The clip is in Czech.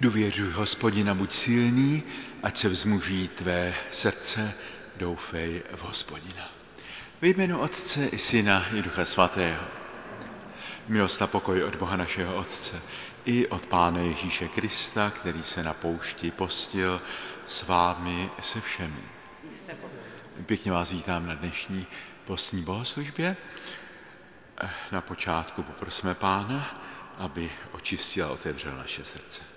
Důvěřuj Hospodina, buď silný, ať se vzmuží tvé srdce, doufej v Hospodina. Ve jménu Otce i Syna i Ducha Svatého. Milost a pokoj od Boha našeho Otce i od Pána Ježíše Krista, který se na poušti postil s vámi se všemi. Pěkně vás vítám na dnešní postní bohoslužbě. Na počátku poprosme Pána, aby očistil a otevřel naše srdce.